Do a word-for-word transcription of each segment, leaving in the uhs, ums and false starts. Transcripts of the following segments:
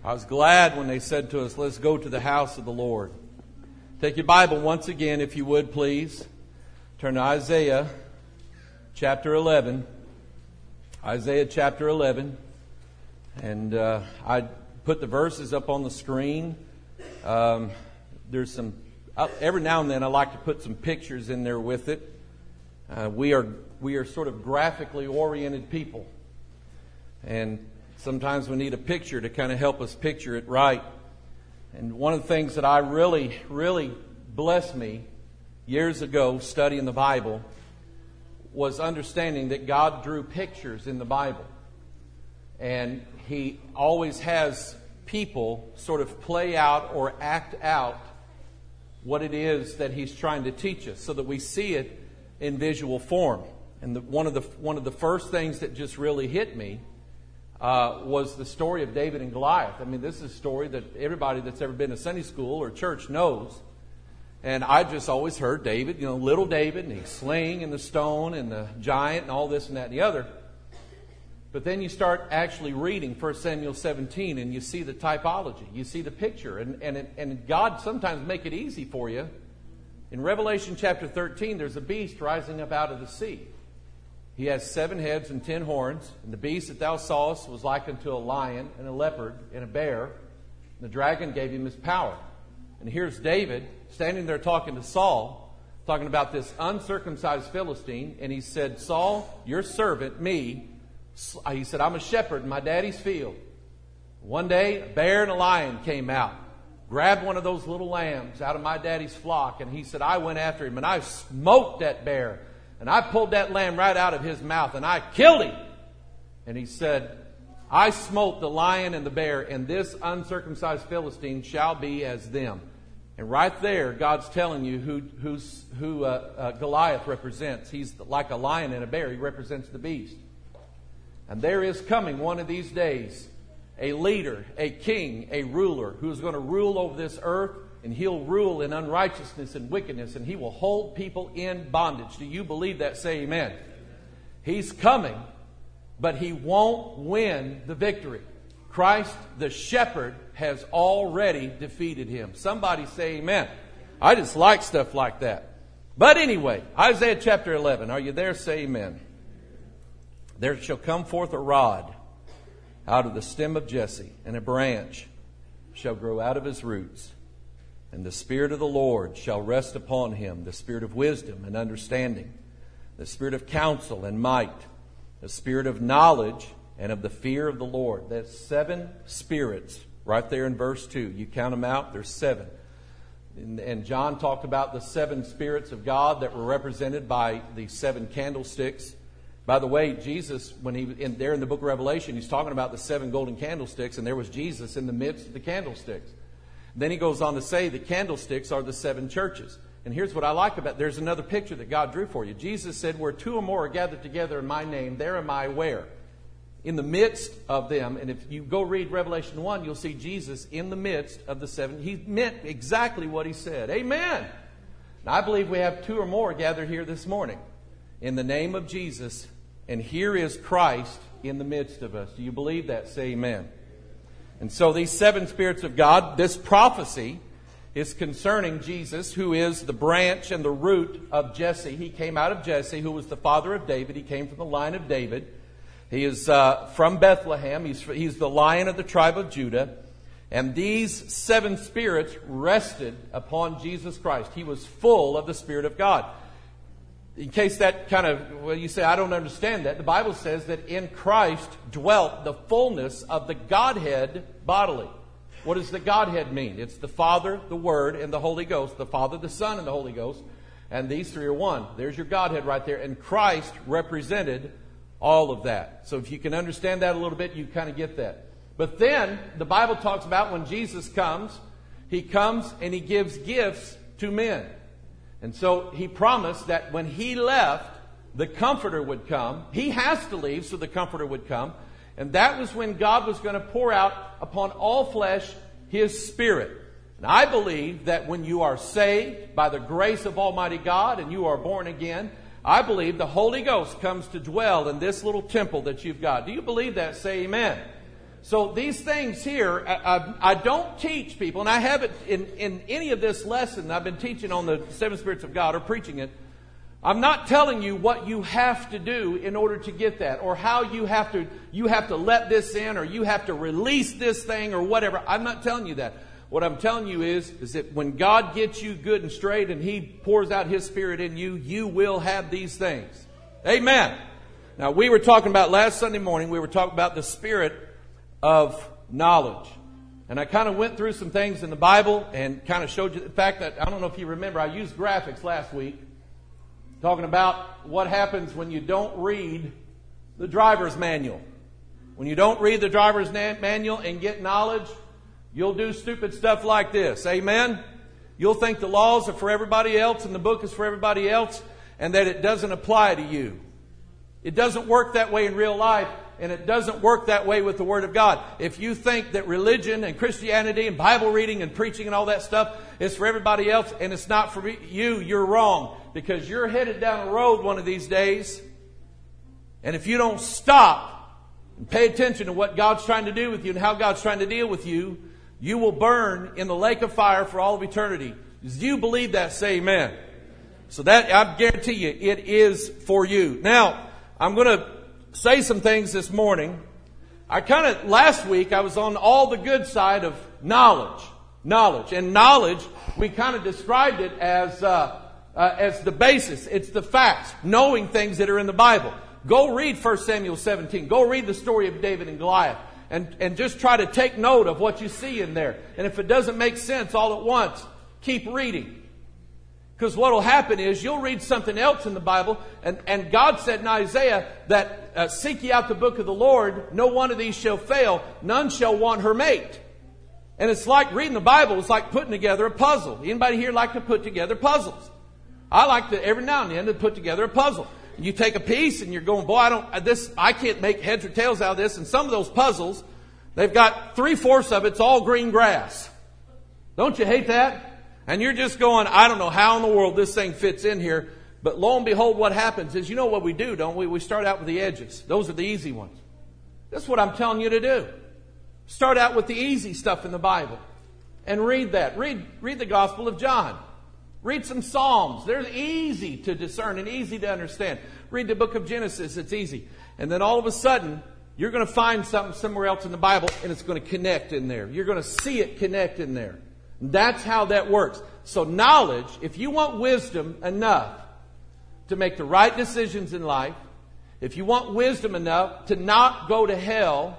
I was glad when they said to us, let's go to the house of the Lord. Take your Bible once again, if you would, please. Turn to Isaiah chapter eleven. Isaiah chapter eleven. And uh, I put the verses up on the screen. Um, there's some, uh, every now and then I like to put some pictures in there with it. Uh, we are we are sort of graphically oriented people. And sometimes we need a picture to kind of help us picture it right. And one of the things that I really, really blessed me years ago studying the Bible was understanding that God drew pictures in the Bible. And He always has people sort of play out or act out what it is that He's trying to teach us so that we see it in visual form. And the, one of the one of the first things that just really hit me Uh, was the story of David and Goliath. I mean, this is a story that everybody that's ever been to Sunday school or church knows. And I just always heard David, you know, little David, and he's sling and the stone and the giant and all this and that and the other. But then you start actually reading First Samuel seventeen and you see the typology. You see the picture. And, and, and God sometimes make it easy for you. In Revelation chapter thirteen, there's a beast rising up out of the sea. He has seven heads and ten horns, and the beast that thou sawest was like unto a lion and a leopard and a bear. And the dragon gave him his power. And here's David standing there talking to Saul, talking about this uncircumcised Philistine. And he said, Saul, your servant, me, he said, I'm a shepherd in my daddy's field. One day, a bear and a lion came out, grabbed one of those little lambs out of my daddy's flock. And he said, I went after him, and I smoked that bear. And I pulled that lamb right out of his mouth and I killed him. And he said, I smote the lion and the bear, and this uncircumcised Philistine shall be as them. And right there, God's telling you who who's, who uh, uh, Goliath represents. He's like a lion and a bear. He represents the beast. And there is coming one of these days a leader, a king, a ruler who is going to rule over this earth. And he'll rule in unrighteousness and wickedness. And he will hold people in bondage. Do you believe that? Say amen. He's coming, but he won't win the victory. Christ, the shepherd, has already defeated him. Somebody say amen. I just like stuff like that. But anyway, Isaiah chapter eleven. Are you there? Say amen. There shall come forth a rod out of the stem of Jesse, and a branch shall grow out of his roots. And the Spirit of the Lord shall rest upon him, the Spirit of wisdom and understanding, the Spirit of counsel and might, the Spirit of knowledge and of the fear of the Lord. That's seven spirits right there in verse two. You count them out, there's seven. And, and John talked about the seven spirits of God that were represented by the seven candlesticks. By the way, Jesus, when he in there in the book of Revelation, he's talking about the seven golden candlesticks, and there was Jesus in the midst of the candlesticks. Then he goes on to say the candlesticks are the seven churches. And here's what I like about it. There's another picture that God drew for you. Jesus said, where two or more are gathered together in my name, there am I where? In the midst of them. And if you go read Revelation one, you'll see Jesus in the midst of the seven. He meant exactly what he said. Amen. Now, I believe we have two or more gathered here this morning in the name of Jesus. And here is Christ in the midst of us. Do you believe that? Say amen. And so these seven spirits of God, this prophecy is concerning Jesus, who is the branch and the root of Jesse. He came out of Jesse, who was the father of David. He came from the line of David. He is uh, from Bethlehem. He's, he's the Lion of the tribe of Judah. And these seven spirits rested upon Jesus Christ. He was full of the Spirit of God. In case that kind of, well, you say, I don't understand that. The Bible says that in Christ dwelt the fullness of the Godhead bodily. What does the Godhead mean? It's the Father, the Word, and the Holy Ghost. The Father, the Son, and the Holy Ghost. And these three are one. There's your Godhead right there. And Christ represented all of that. So if you can understand that a little bit, you kind of get that. But then the Bible talks about when Jesus comes, He comes and He gives gifts to men. And so He promised that when He left, the Comforter would come. He has to leave so the Comforter would come. And that was when God was going to pour out upon all flesh His Spirit. And I believe that when you are saved by the grace of Almighty God and you are born again, I believe the Holy Ghost comes to dwell in this little temple that you've got. Do you believe that? Say amen. So these things here, I, I, I don't teach people, and I haven't in, in any of this lesson I've been teaching on the seven spirits of God or preaching it. I'm not telling you what you have to do in order to get that, or how you have to you have to let this in, or you have to release this thing, or whatever. I'm not telling you that. What I'm telling you is, is that when God gets you good and straight and He pours out His Spirit in you, you will have these things. Amen. Now, we were talking about last Sunday morning, we were talking about the spirit of knowledge. And I kind of went through some things in the Bible and kind of showed you the fact that, I don't know if you remember, I used graphics last week talking about what happens when you don't read the driver's manual. When you don't read the driver's na- manual and get knowledge, you'll do stupid stuff like this. Amen? You'll think the laws are for everybody else and the book is for everybody else, and that it doesn't apply to you. It doesn't work that way in real life. And it doesn't work that way with the Word of God. If you think that religion and Christianity and Bible reading and preaching and all that stuff is for everybody else and it's not for you, you're wrong. Because you're headed down a road one of these days. And if you don't stop and pay attention to what God's trying to do with you and how God's trying to deal with you, you will burn in the lake of fire for all of eternity. Do you believe that? Say amen. So that, I guarantee you, it is for you. Now, I'm going to say some things this morning. I kind of, last week, I was on all the good side of knowledge. Knowledge. And knowledge, we kind of described it as, uh, uh, as the basis. It's the facts. Knowing things that are in the Bible. Go read First Samuel seventeen. Go read the story of David and Goliath. And, and just try to take note of what you see in there. And if it doesn't make sense all at once, keep reading. Because what will happen is you'll read something else in the Bible, and, and God said in Isaiah that uh, seek ye out the book of the Lord, no one of these shall fail, none shall want her mate. And it's like reading the Bible, it's like putting together a puzzle. Anybody here like to put together puzzles? I like to every now and then to put together a puzzle. You take a piece and you're going, boy, I don't this I can't make heads or tails out of this. And some of those puzzles, they've got three-fourths of it's all green grass. Don't you hate that? And you're just going, I don't know how in the world this thing fits in here. But lo and behold, what happens is, you know what we do, don't we? We start out with the edges. Those are the easy ones. That's what I'm telling you to do. Start out with the easy stuff in the Bible. And read that. Read, read the Gospel of John. Read some Psalms. They're easy to discern and easy to understand. Read the book of Genesis. It's easy. And then all of a sudden, you're going to find something somewhere else in the Bible, and it's going to connect in there. You're going to see it connect in there. That's how that works. So knowledge, if you want wisdom enough to make the right decisions in life, if you want wisdom enough to not go to hell,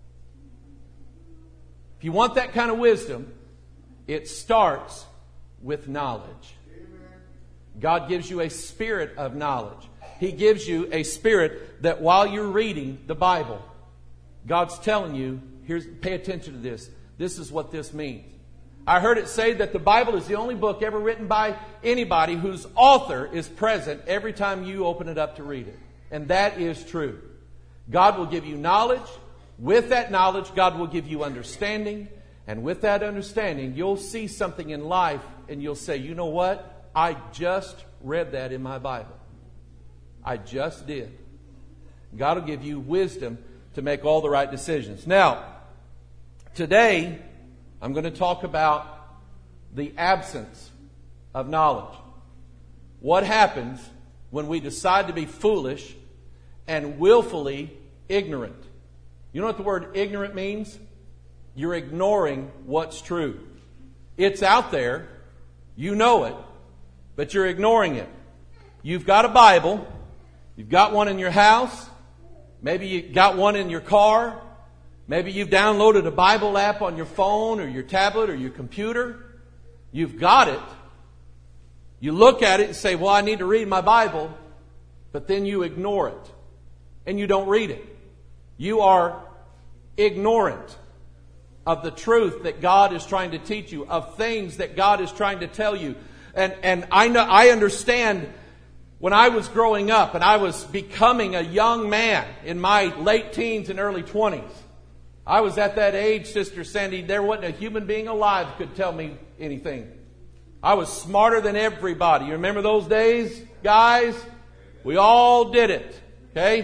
if you want that kind of wisdom, it starts with knowledge. God gives you a spirit of knowledge. He gives you a spirit that while you're reading the Bible, God's telling you, here's, pay attention to this. This is what this means. I heard it say that the Bible is the only book ever written by anybody whose author is present every time you open it up to read it. And that is true. God will give you knowledge. With that knowledge, God will give you understanding. And with that understanding, you'll see something in life and you'll say, you know what? I just read that in my Bible. I just did. God will give you wisdom to make all the right decisions. Now, today, I'm going to talk about the absence of knowledge. What happens when we decide to be foolish and willfully ignorant? You know what the word ignorant means? You're ignoring what's true. It's out there. You know it. But you're ignoring it. You've got a Bible. You've got one in your house. Maybe you got one in your car. Maybe you've downloaded a Bible app on your phone or your tablet or your computer. You've got it. You look at it and say, well, I need to read my Bible. But then you ignore it. And you don't read it. You are ignorant of the truth that God is trying to teach you, of things that God is trying to tell you. And, and I know, I understand when I was growing up and I was becoming a young man in my late teens and early twenties. I was at that age, Sister Sandy, there wasn't a human being alive could tell me anything. I was smarter than everybody. You remember those days, guys? We all did it. Okay?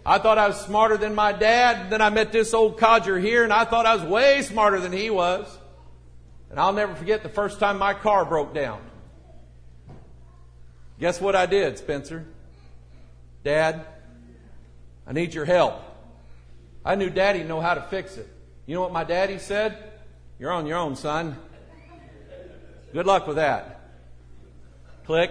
I thought I was smarter than my dad. And then I met this old codger here, and I thought I was way smarter than he was. And I'll never forget the first time my car broke down. Guess what I did, Spencer? Dad, I need your help. I knew Daddy knew how to fix it. You know what my daddy said? You're on your own, son. Good luck with that. Click.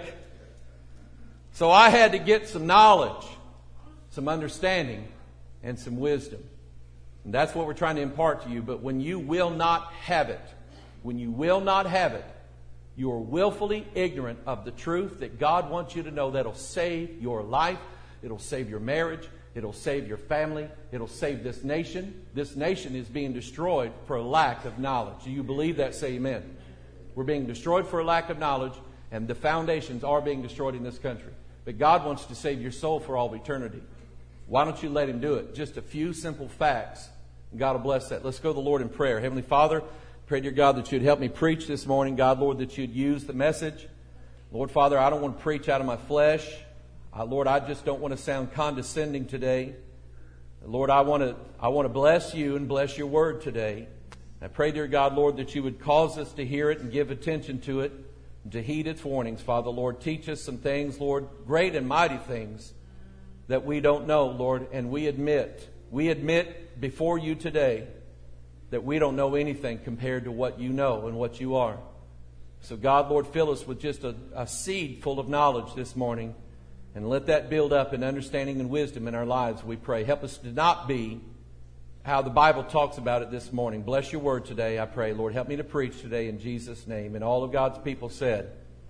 So I had to get some knowledge, some understanding, and some wisdom. And that's what we're trying to impart to you. But when you will not have it, when you will not have it, you are willfully ignorant of the truth that God wants you to know that'll save your life, it'll save your marriage, it'll save your family, it'll save this nation. This nation is being destroyed for a lack of knowledge. Do you believe that? Say amen. We're being destroyed for a lack of knowledge, and the foundations are being destroyed in this country. But God wants to save your soul for all eternity. Why don't you let Him do it? Just a few simple facts. God will bless that. Let's go to the Lord in prayer. Heavenly Father, pray, dear God, that You'd help me preach this morning. God, Lord, that You'd use the message. Lord, Father, I don't want to preach out of my flesh. Uh, Lord, I just don't want to sound condescending today. Lord, I want to I want to bless You and bless Your word today. I pray, dear God, Lord, that You would cause us to hear it and give attention to it, and to heed its warnings. Father, Lord, teach us some things, Lord, great and mighty things that we don't know, Lord, and we admit, we admit before You today that we don't know anything compared to what You know and what You are. So God, Lord, fill us with just a, a seed full of knowledge this morning, and let that build up in understanding and wisdom in our lives, we pray. Help us to not be how the Bible talks about it this morning. Bless Your word today, I pray. Lord, help me to preach today in Jesus' name. And all of God's people said,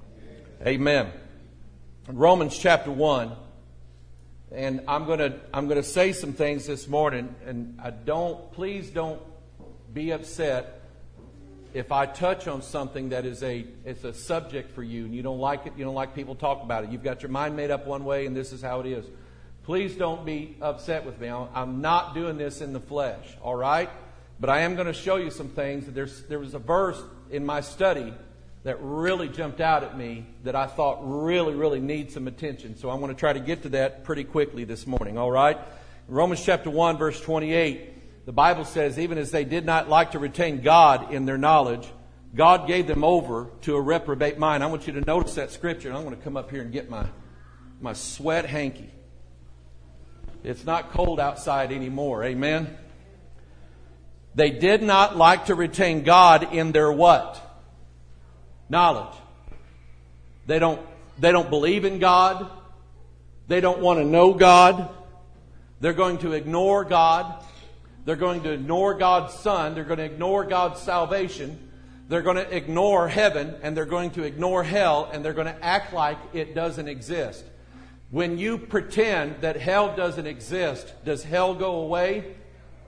Amen. Romans chapter one. And I'm going to I'm going to say some things this morning, and I don't please don't be upset if I touch on something that is a it's a subject for you and you don't like it, you don't like people talk about it. You've got your mind made up one way and this is how it is. Please don't be upset with me. I'm not doing this in the flesh, all right? But I am going to show you some things. There's there was a verse in my study that really jumped out at me that I thought really, really needs some attention. So I want to try to get to that pretty quickly this morning, all right? Romans chapter one, verse twenty-eight, the Bible says, even as they did not like to retain God in their knowledge, God gave them over to a reprobate mind. I want you to notice that scripture, and I'm going to come up here and get my, my sweat hanky. It's not cold outside anymore, amen? They did not like to retain God in their what? Knowledge. They don't, they don't believe in God. They don't want to know God. They're going to ignore God. They're going to ignore God's Son. They're going to ignore God's salvation. They're going to ignore heaven, and they're going to ignore hell, and they're going to act like it doesn't exist. When you pretend that hell doesn't exist, does hell go away?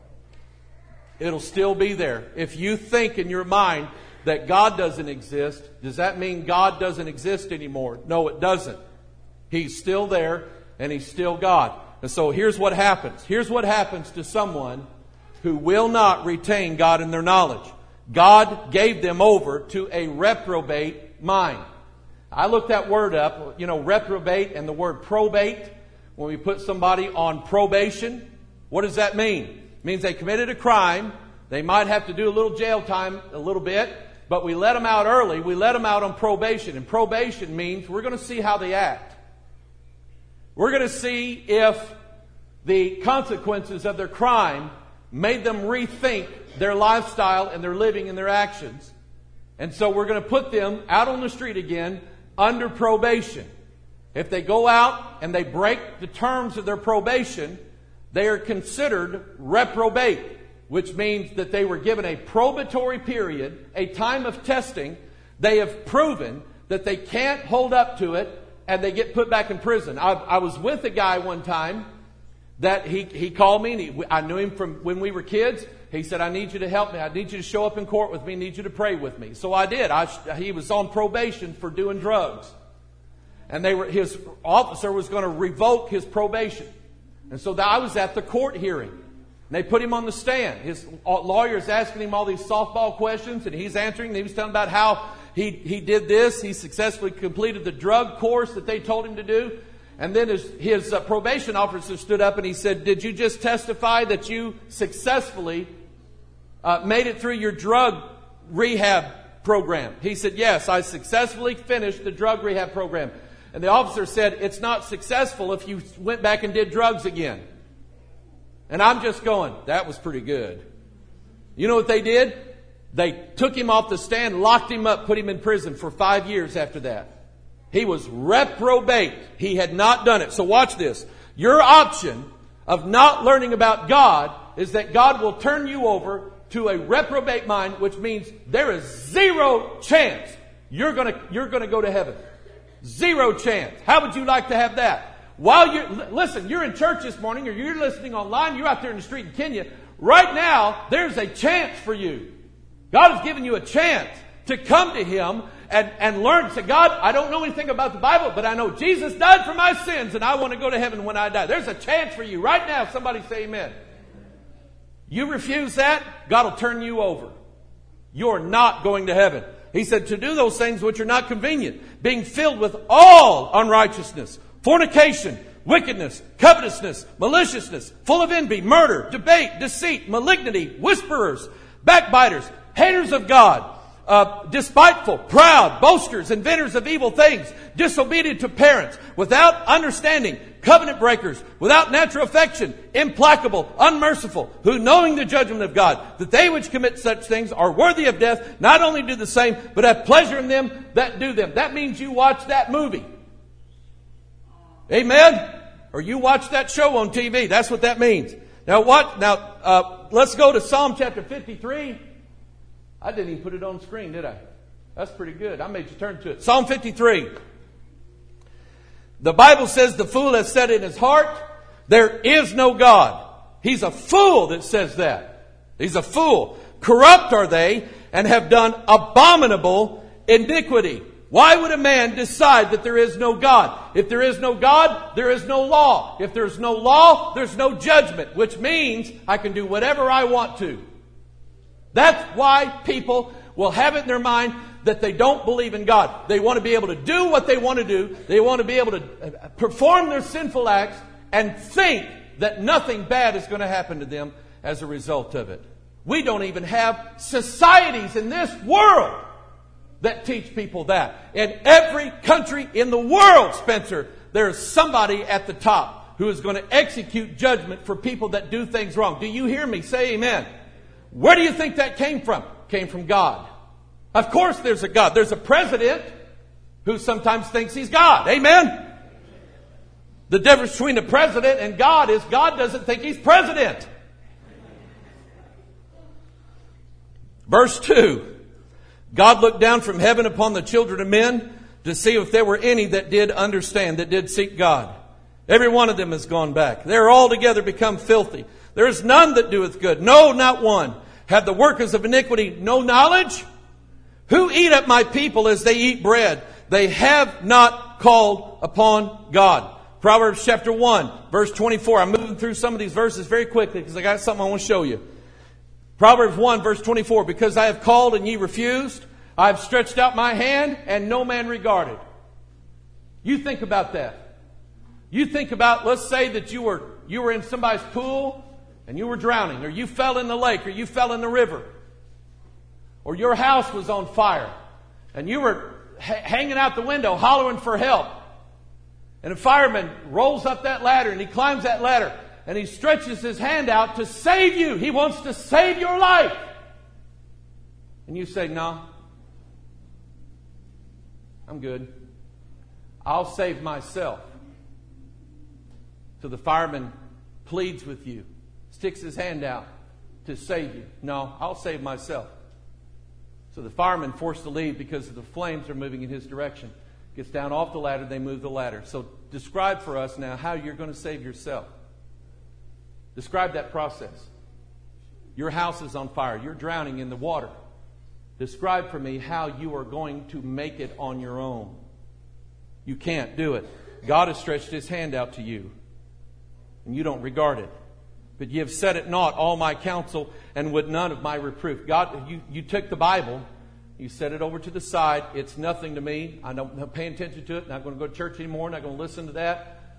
It'll still be there. If you think in your mind that God doesn't exist, does that mean God doesn't exist anymore? No, it doesn't. He's still there, and He's still God. And so here's what happens. Here's what happens to someone who will not retain God in their knowledge. God gave them over to a reprobate mind. I looked that word up, you know, reprobate and the word probate. When we put somebody on probation, what does that mean? It means they committed a crime. They might have to do a little jail time, a little bit, but we let them out early. We let them out on probation. And probation means we're going to see how they act. We're going to see if the consequences of their crime made them rethink their lifestyle and their living and their actions. And so we're going to put them out on the street again under probation. If they go out and they break the terms of their probation, they are considered reprobate, which means that they were given a probatory period, a time of testing. They have proven that they can't hold up to it, and they get put back in prison. I, I was with a guy one time that he, he called me, and he, I knew him from when we were kids. He said, I need you to help me. I need you to show up in court with me. I need you to pray with me. So I did. I, he was on probation for doing drugs. And they were, his officer was going to revoke his probation. And so I was at the court hearing. And they put him on the stand. His lawyer's asking him all these softball questions, and he's answering. And he was telling about how he, he did this. He successfully completed the drug course that they told him to do. And then his, his uh, probation officer stood up and he said, did you just testify that you successfully uh, made it through your drug rehab program? He said, yes, I successfully finished the drug rehab program. And the officer said, it's not successful if you went back and did drugs again. And I'm just going, that was pretty good. You know what they did? They took him off the stand, locked him up, put him in prison for five years after that. He was reprobate. He had not done it. So watch this. Your option of not learning about God is that God will turn you over to a reprobate mind, which means there is zero chance you're going to you're going to go to heaven. Zero chance. How would you like to have that? While you're, listen, you're in church this morning or you're listening online, you're out there in the street in Kenya. Right now, there's a chance for you. God has given you a chance to come to Him and, and learn. Say, God, I don't know anything about the Bible, but I know Jesus died for my sins and I want to go to heaven when I die. There's a chance for you right now. Somebody say amen. You refuse that, God will turn you over. You're not going to heaven. He said to do those things which are not convenient, being filled with all unrighteousness, fornication, wickedness, covetousness, maliciousness, full of envy, murder, debate, deceit, malignity, whisperers, backbiters, haters of God, uh, despiteful, proud, boasters, inventors of evil things, disobedient to parents, without understanding, covenant breakers, without natural affection, implacable, unmerciful, who knowing the judgment of God, that they which commit such things are worthy of death, not only do the same, but have pleasure in them that do them. That means you watch that movie. Amen? Or you watch that show on T V. That's what that means. Now what? Now, uh, let's go to Psalm chapter fifty-three. I didn't even put it on the screen, did I? That's pretty good. I made you turn to it. Psalm fifty-three. The Bible says the fool has said in his heart, there is no God. He's a fool that says that. He's a fool. Corrupt are they and have done abominable iniquity. Why would a man decide that there is no God? If there is no God, there is no law. If there's no law, there's no judgment, which means I can do whatever I want to. That's why people will have it in their mind that they don't believe in God. They want to be able to do what they want to do. They want to be able to perform their sinful acts and think that nothing bad is going to happen to them as a result of it. We don't even have societies in this world that teach people that. In every country in the world, Spencer, there's somebody at the top who is going to execute judgment for people that do things wrong. Do you hear me? Say amen. Where do you think that came from? Came from God. Of course there's a God. There's a president who sometimes thinks he's God. Amen? The difference between the president and God is God doesn't think he's president. Verse two. God looked down from heaven upon the children of men to see if there were any that did understand, that did seek God. Every one of them has gone back. They are altogether become filthy. There is none that doeth good. No, not one. Have the workers of iniquity no knowledge? Who eat up my people as they eat bread? They have not called upon God. Proverbs chapter one, verse twenty-four. I'm moving through some of these verses very quickly because I got something I want to show you. Proverbs one, verse twenty-four. Because I have called and ye refused, I have stretched out my hand and no man regarded. You think about that. You think about, let's say that you were you were in somebody's pool and you were drowning, or you fell in the lake, or you fell in the river, or your house was on fire and you were ha- hanging out the window hollering for help. And a fireman rolls up that ladder and he climbs that ladder and he stretches his hand out to save you. He wants to save your life. And you say, no, I'm good. I'll save myself. So the fireman pleads with you, sticks his hand out to save you. No, I'll save myself. So the fireman, forced to leave because the flames are moving in his direction, gets down off the ladder, they move the ladder. So describe for us now how you're going to save yourself. Describe that process. Your house is on fire. You're drowning in the water. Describe for me how you are going to make it on your own. You can't do it. God has stretched His hand out to you, and you don't regard it. But ye have set at naught all my counsel, and would none of my reproof. God, you, you took the Bible, you set it over to the side. It's nothing to me. I don't, I'm not paying attention to it. Not going to go to church anymore. Not going to listen to that.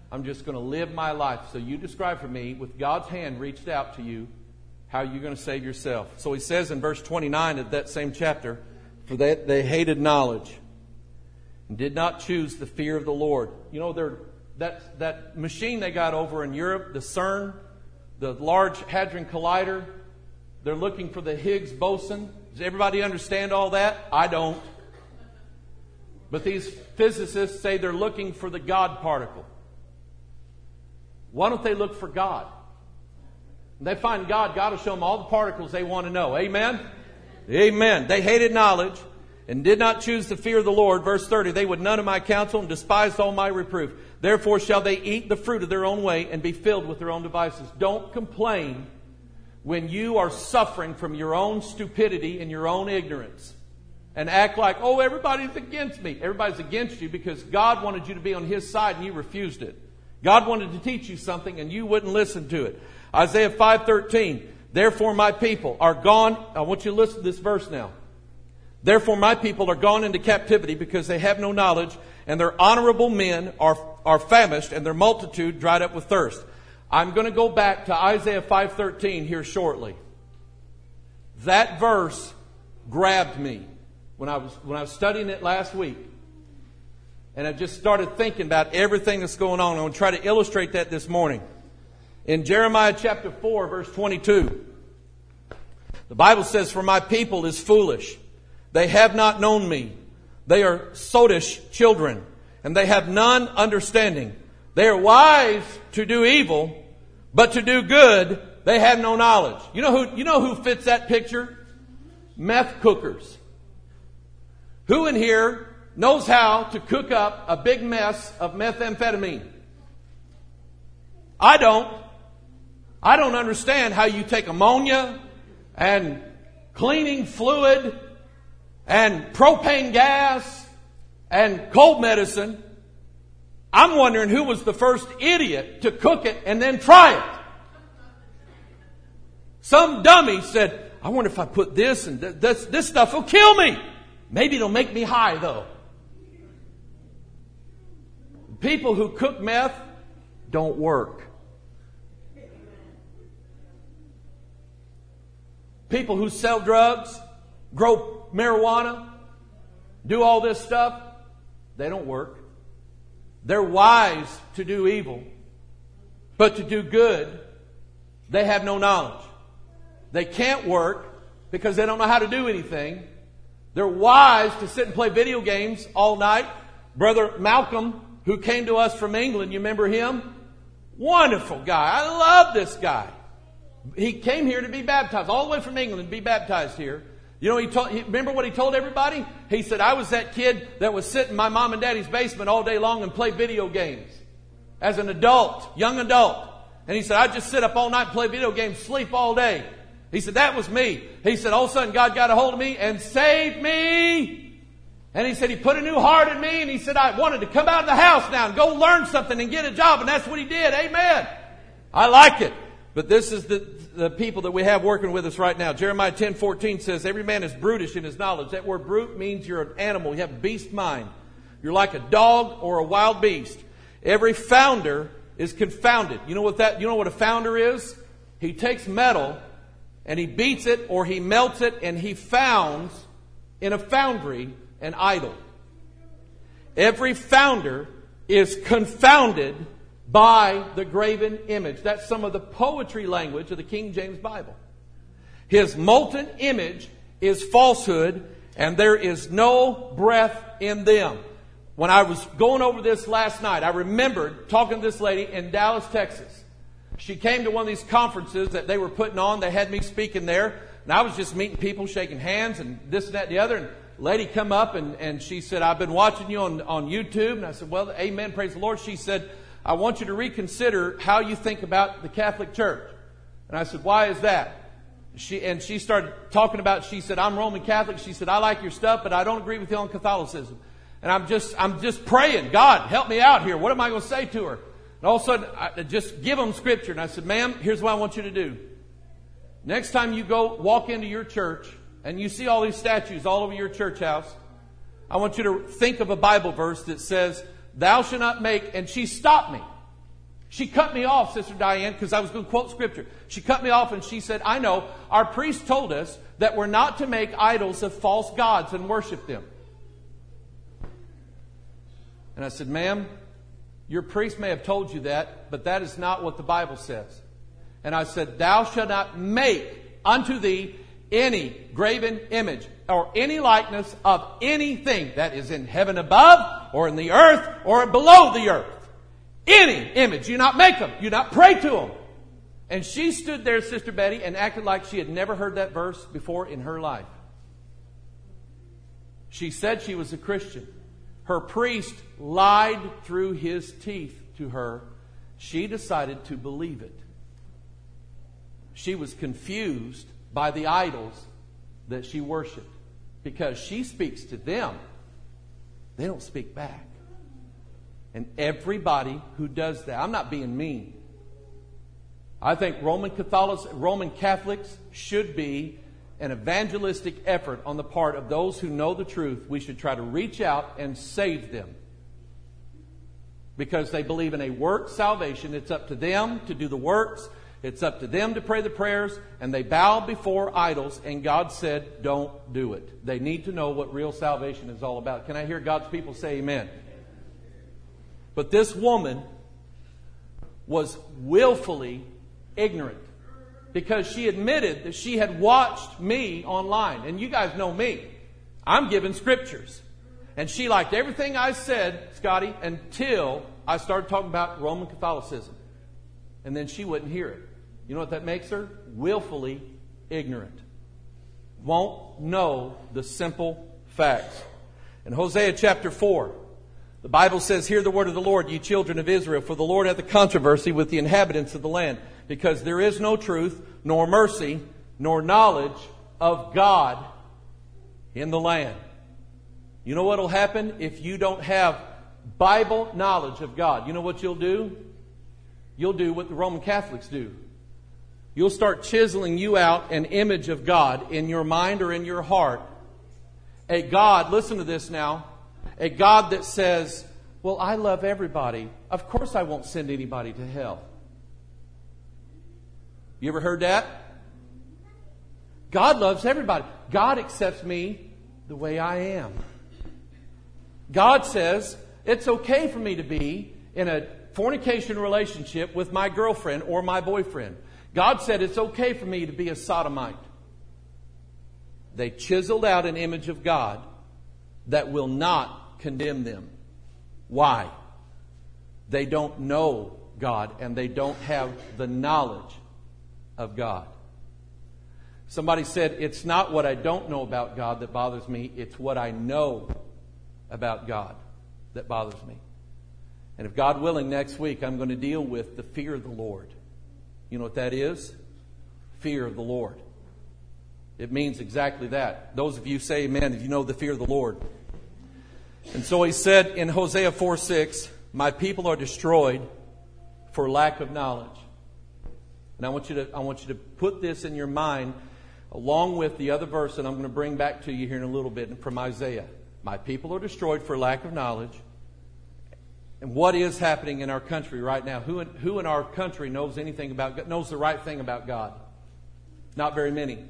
I'm just going to live my life. So you describe for me, with God's hand reached out to you, how you're going to save yourself. So he says in verse twenty-nine of that same chapter, for that they hated knowledge and did not choose the fear of the Lord. You know, they're, that, that machine they got over in Europe, the CERN, the Large Hadron Collider, they're looking for the Higgs boson. Does everybody understand all that? I don't. But these physicists say they're looking for the God particle. Why don't they look for God? When they find God, God will show them all the particles they want to know. Amen? Amen. They hated knowledge and did not choose the fear of the Lord. Verse thirty, they would none of my counsel and despised all my reproof. Therefore shall they eat the fruit of their own way and be filled with their own devices. Don't complain when you are suffering from your own stupidity and your own ignorance. And act like, oh, everybody's against me. Everybody's against you because God wanted you to be on His side and you refused it. God wanted to teach you something and you wouldn't listen to it. Isaiah five thirteen, therefore my people are gone. I want you to listen to this verse now. Therefore my people are gone into captivity because they have no knowledge, and their honorable men are, are famished, and their multitude dried up with thirst. I'm going to go back to Isaiah five thirteen here shortly. That verse grabbed me when I was when I was studying it last week. And I just started thinking about everything that's going on. I'm going to try to illustrate that this morning. In Jeremiah chapter four, verse twenty-two, the Bible says, for my people is foolish. They have not known me. They are sottish children, and they have none understanding. They are wise to do evil, but to do good they have no knowledge. You know who, you know who fits that picture? Meth cookers. Who in here knows how to cook up a big mess of methamphetamine? I don't. I don't understand how you take ammonia and cleaning fluid and propane gas and cold medicine. I'm wondering who was the first idiot to cook it and then try it. Some dummy said, I wonder if I put this and th- this, this stuff will kill me. Maybe it'll make me high though. People who cook meth don't work. People who sell drugs, grow marijuana, do all this stuff, they don't work. They're wise to do evil, but to do good, they have no knowledge. They can't work because they don't know how to do anything. They're wise to sit and play video games all night. Brother Malcolm, who came to us from England, you remember him? Wonderful guy. I love this guy. He came here to be baptized, all the way from England to be baptized here. You know, he told, he, remember what he told everybody? He said, I was that kid that was sitting in my mom and daddy's basement all day long and play video games. As an adult, young adult. And he said, I just sit up all night and play video games, sleep all day. He said, that was me. He said, all of a sudden God got a hold of me and saved me. And he said, He put a new heart in me. And he said, I wanted to come out of the house now and go learn something and get a job. And that's what he did. Amen. I like it. But this is the, the people that we have working with us right now. Jeremiah ten fourteen says, every man is brutish in his knowledge. That word brute means you're an animal. You have a beast mind. You're like a dog or a wild beast. Every founder is confounded. You know what that, you know what a founder is? He takes metal and he beats it or he melts it and he founds in a foundry an idol. Every founder is confounded by the graven image. That's some of the poetry language of the King James Bible. His molten image is falsehood, and there is no breath in them. When I was going over this last night, I remembered talking to this lady in Dallas, Texas. She came to one of these conferences that they were putting on. They had me speaking there, and I was just meeting people, shaking hands, and this and that and the other. And a lady come up, and, and she said, I've been watching you on, on YouTube. And I said, well, amen, praise the Lord. She said, I want you to reconsider how you think about the Catholic Church. And I said, why is that? She and she started talking about, she said, I'm Roman Catholic. She said, I like your stuff, but I don't agree with you on Catholicism. And I'm just I'm just praying, God, help me out here. What am I going to say to her? And all of a sudden, I just give them scripture. And I said, ma'am, here's what I want you to do. Next time you go walk into your church and you see all these statues all over your church house, I want you to think of a Bible verse that says, thou shalt not make, and she stopped me. She cut me off, Sister Diane, because I was going to quote Scripture. She cut me off and she said, I know, our priest told us that we're not to make idols of false gods and worship them. And I said, ma'am, your priest may have told you that, but that is not what the Bible says. And I said, thou shalt not make unto thee any graven image or any likeness of anything that is in heaven above or in the earth or below the earth. Any image. You not make them. You not pray to them. And she stood there, Sister Betty, and acted like she had never heard that verse before in her life. She said she was a Christian. Her priest lied through his teeth to her. She decided to believe it. She was confused by the idols that she worshiped because she speaks to them. They don't speak back. And everybody who does that, I'm not being mean. I think Roman Catholics, Roman Catholics should be an evangelistic effort on the part of those who know the truth. We should try to reach out and save them. Because they believe in a work salvation. It's up to them to do the works. It's up to them to pray the prayers. And they bow before idols. And God said, don't do it. They need to know what real salvation is all about. Can I hear God's people say amen? But this woman was willfully ignorant because she admitted that she had watched me online. And you guys know me. I'm giving scriptures. And she liked everything I said, Scotty, until I started talking about Roman Catholicism. And then she wouldn't hear it. You know what that makes her? Willfully ignorant. Won't know the simple facts. In Hosea chapter four, the Bible says, hear the word of the Lord, ye children of Israel, for the Lord hath a controversy with the inhabitants of the land, because there is no truth, nor mercy, nor knowledge of God in the land. You know what will happen if you don't have Bible knowledge of God? You know what you'll do? You'll do what the Roman Catholics do. You'll start chiseling you out an image of God in your mind or in your heart. A God, listen to this now, a God that says, well, I love everybody. Of course I won't send anybody to hell. You ever heard that? God loves everybody. God accepts me the way I am. God says it's okay for me to be in a fornication relationship with my girlfriend or my boyfriend. God said it's okay for me to be a sodomite. They chiseled out an image of God that will not condemn them. Why? They don't know God and they don't have the knowledge of God. Somebody said, it's not what I don't know about God that bothers me, it's what I know about God that bothers me. And if God willing, next week I'm going to deal with the fear of the Lord. You know what that is? Fear of the Lord. It means exactly that. Those of you say amen if you know the fear of the Lord. And so he said in Hosea four six, my people are destroyed for lack of knowledge. And I want you to I want you to put this in your mind along with the other verse that I'm going to bring back to you here in a little bit from Isaiah. My people are destroyed for lack of knowledge. And what is happening in our country right now? Who in, who in our country knows anything about God, knows the right thing about God? Not very many.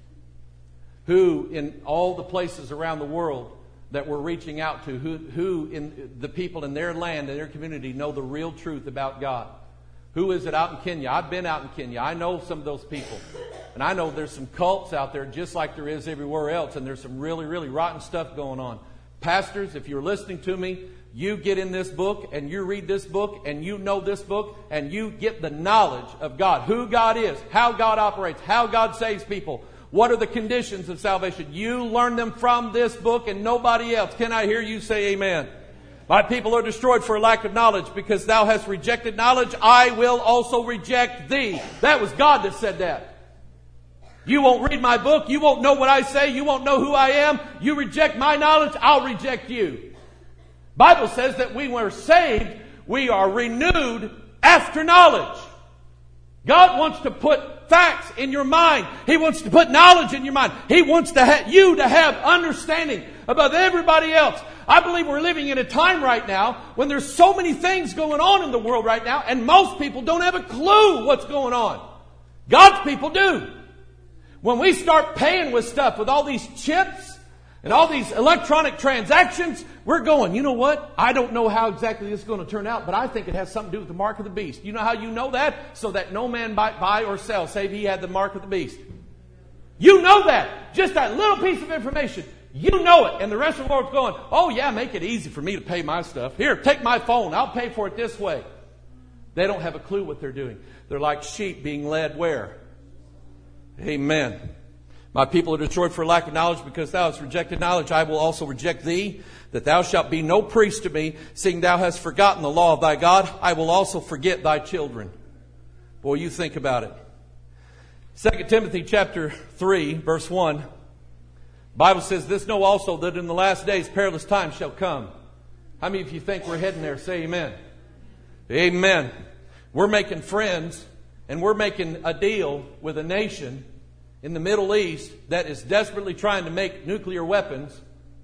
Who in all the places around the world that we're reaching out to, who, who in the people in their land and their community know the real truth about God? Who is it out in Kenya? I've been out in Kenya. I know some of those people. And I know there's some cults out there just like there is everywhere else. And there's some really, really rotten stuff going on. Pastors, if you're listening to me, you get in this book and you read this book and you know this book and you get the knowledge of God. Who God is, how God operates, how God saves people. What are the conditions of salvation? You learn them from this book and nobody else. Can I hear you say amen? My people are destroyed for lack of knowledge. Because thou hast rejected knowledge, I will also reject thee. That was God that said that. You won't read my book. You won't know what I say. You won't know who I am. You reject my knowledge, I'll reject you. Bible says that we were saved, we are renewed after knowledge. God wants to put put facts in your mind. He wants to put knowledge in your mind. He wants to ha- you to have understanding above everybody else. I believe we're living in a time right now when there's so many things going on in the world right now, and most people don't have a clue what's going on. God's people do. When we start paying with stuff, with all these chips and all these electronic transactions, we're going, you know what? I don't know how exactly this is going to turn out, but I think it has something to do with the mark of the beast. You know how you know that? So that no man might buy or sell, save he had the mark of the beast. You know that. Just that little piece of information. You know it. And the rest of the world's going, oh yeah, make it easy for me to pay my stuff. Here, take my phone. I'll pay for it this way. They don't have a clue what they're doing. They're like sheep being led where? Amen. My people are destroyed for lack of knowledge, because thou hast rejected knowledge. I will also reject thee, that thou shalt be no priest to me, seeing thou hast forgotten the law of thy God. I will also forget thy children. Boy, you think about it. Second Timothy chapter three, verse one. The Bible says, this know also, that in the last days perilous times shall come. How many of you think we're heading there? Say amen. Amen. We're making friends, and we're making a deal with a nation in the Middle East that is desperately trying to make nuclear weapons.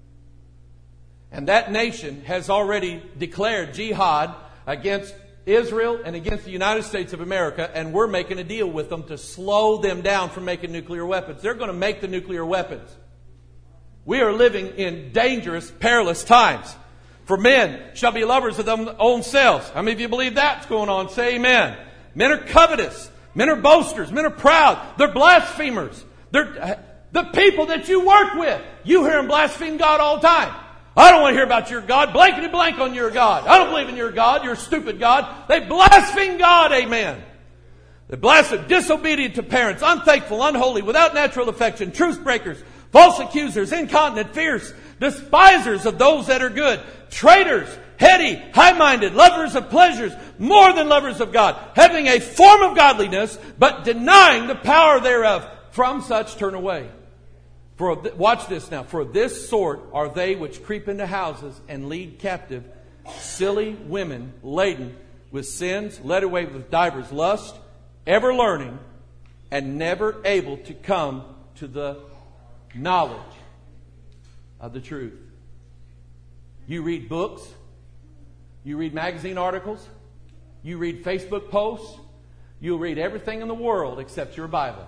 And that nation has already declared jihad against Israel and against the United States of America, and we're making a deal with them to slow them down from making nuclear weapons. They're going to make the nuclear weapons. We are living in dangerous, perilous times. For men shall be lovers of their own selves. How many of you believe that's going on? Say amen. Men are covetous. Men are boasters. Men are proud. They're blasphemers. They're the people that you work with. You hear them blaspheme God all the time. I don't want to hear about your God. Blankety blank on your God. I don't believe in your God. You're a stupid God. They blaspheme God. Amen. They blaspheme, disobedient to parents, unthankful, unholy, without natural affection, truce breakers, false accusers, incontinent, fierce, despisers of those that are good, traitors, heady, high-minded, lovers of pleasures, more than lovers of God, having a form of godliness, but denying the power thereof. From such turn away. For watch this now. For this sort are they which creep into houses and lead captive silly women laden with sins, led away with divers lusts, ever learning, and never able to come to the knowledge of the truth. You read books. You read magazine articles. You read Facebook posts. You'll read everything in the world except your Bible.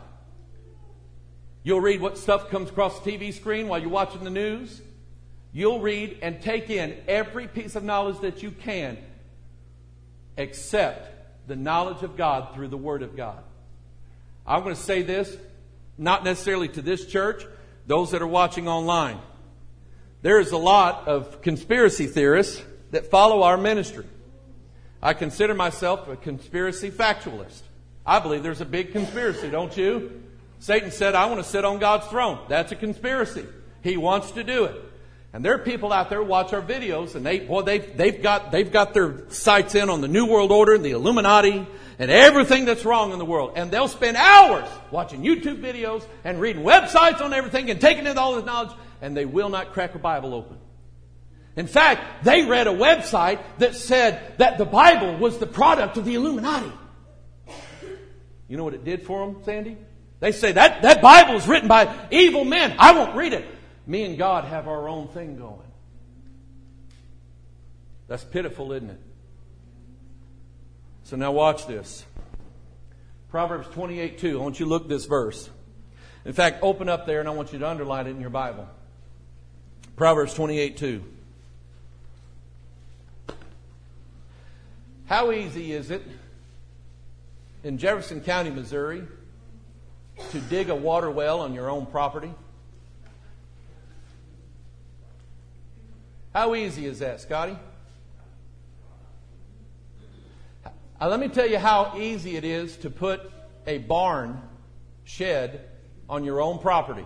You'll read what stuff comes across the T V screen while you're watching the news. You'll read and take in every piece of knowledge that you can except the knowledge of God through the Word of God. I'm going to say this, not necessarily to this church, those that are watching online. There is a lot of conspiracy theorists that follow our ministry. I consider myself a conspiracy factualist. I believe there's a big conspiracy, don't you? Satan said, I want to sit on God's throne. That's a conspiracy. He wants to do it. And there are people out there who watch our videos, and they, boy, they've, they've got, they've got their sights in on the New World Order and the Illuminati and everything that's wrong in the world. And they'll spend hours watching YouTube videos and reading websites on everything and taking in all this knowledge, and they will not crack a Bible open. In fact, they read a website that said that the Bible was the product of the Illuminati. You know what it did for them, Sandy? They say that, that Bible is written by evil men. I won't read it. Me and God have our own thing going. That's pitiful, isn't it? So now watch this. Proverbs twenty-eight two. I want you to look at this verse. In fact, open up there and I want you to underline it in your Bible. Proverbs twenty-eight two. How easy is it in Jefferson County, Missouri, to dig a water well on your own property? How easy is that, Scotty? Uh, let me tell you how easy it is to put a barn shed on your own property.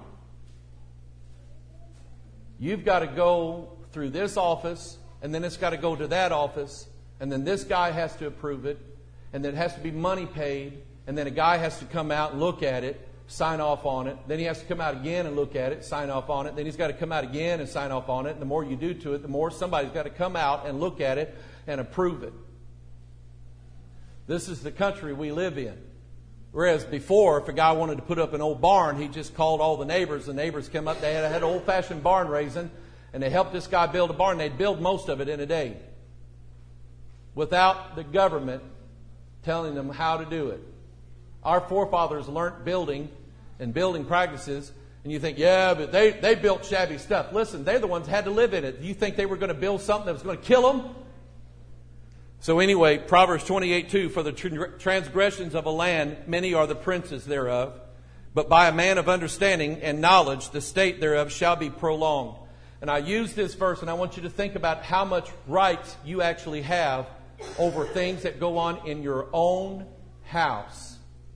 You've got to go through this office, and then it's got to go to that office, and then this guy has to approve it, and then it has to be money paid, and then a guy has to come out and look at it, sign off on it. Then he has to come out again and look at it, sign off on it. Then he's got to come out again and sign off on it. And the more you do to it, the more somebody's got to come out and look at it and approve it. This is the country we live in. Whereas before, if a guy wanted to put up an old barn, he just called all the neighbors. The neighbors came up. They had, had old-fashioned barn raising, and they helped this guy build a barn. They'd build most of it in a day without the government telling them how to do it. Our forefathers learned building and building practices, and you think, yeah, but they, they built shabby stuff. Listen, they're the ones that had to live in it. Do you think they were going to build something that was going to kill them? So anyway, Proverbs twenty-eight two, for the transgressions of a land, many are the princes thereof. But by a man of understanding and knowledge, the state thereof shall be prolonged. And I use this verse, and I want you to think about how much rights you actually have over things that go on in your own house.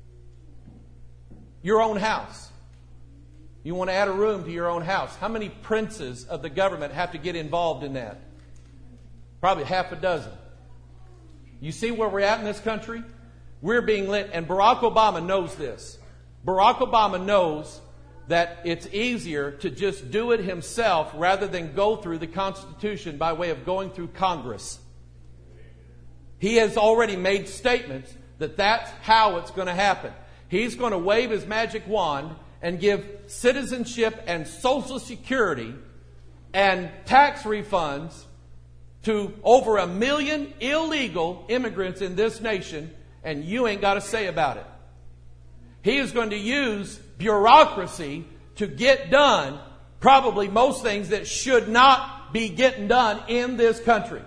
Your own house. You want to add a room to your own house. How many princes of the government have to get involved in that? Probably half a dozen. You see where we're at in this country? We're being lit, and Barack Obama knows this. Barack Obama knows that it's easier to just do it himself rather than go through the Constitution by way of going through Congress. He has already made statements that that's how it's going to happen. He's going to wave his magic wand and give citizenship and Social Security and tax refunds to over a million illegal immigrants in this nation, and you ain't got a say about it. He is going to use bureaucracy to get done probably most things that should not be getting done in this country.